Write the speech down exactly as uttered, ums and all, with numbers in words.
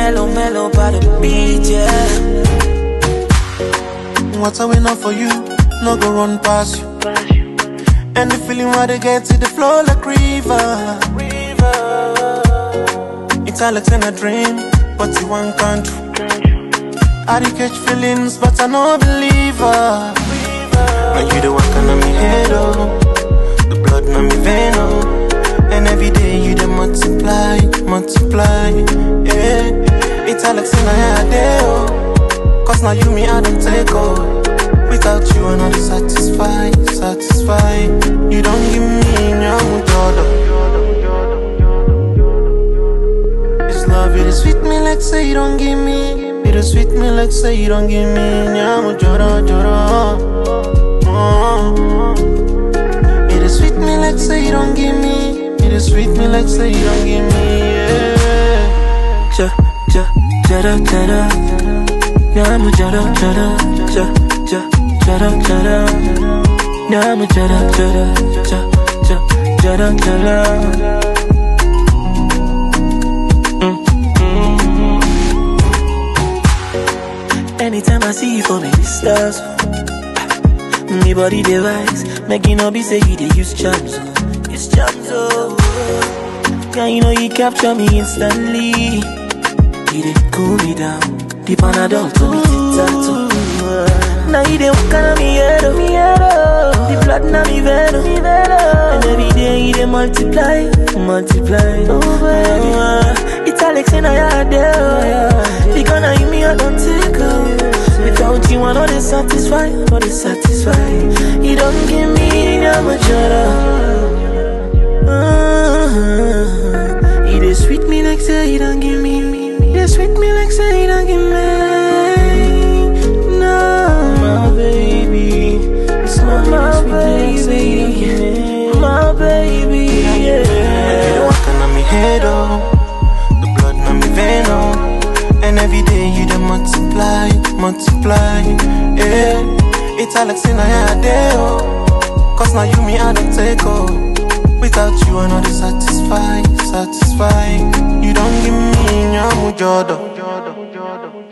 mellow, mellow by the beach, yeah. What's a winner for you? No go run past you. And the feeling where they get to the flow like river. It's Alex in a dream, but you one country. I dey catch feelings, but I no believer. When you the walk on me head, oh, the blood on me vein, oh. And every day you the multiply, multiply, yeah. It's Alex in a day, oh. Cause now you me I don't take, oh. Without you I'm not satisfied, satisfied. You don't give me no jodo. This love, it is sweet me like say you don't give me. It is sweet me like say you don't give me no jodo, jodo. Oh. It is sweet me like say you don't give me. It is sweet me like say you don't give me, yeah. Ja, ja, jada, jada. Namu jada, jada, ja, ja, jada, jada. Namu jada, jada, ja, ja, jada, jada. Mm, mm. Anytime I see you for me, the stars. Me body device, make you know be say you dey use charms, oh. Use charms, oh. Yeah, you know you capture me instantly. You dey cool me down. The Panadol to me tattoo. Now you dey walk on me head, oh. The blood na me vein, oh. And every day you dey multiply, multiply. Oh, baby. It's Alex in a yard, oh. The gun you me I don't take, oh. Without you I know they satisfy, know they satisfy. You don't give me no much other. uh, You dey sweet me like say you don't give me. You dey sweet me like say you don't give me. No, my baby, it's my, my baby, my baby, yeah. You the walk on me head, oh. The blood on me vein, oh. And every day you dey multiply, multiply, yeah. It's Alex in a day, oh. Cause now you me I don't take, oh. Without you I know they satisfy, satisfy. You don't give me no jodo.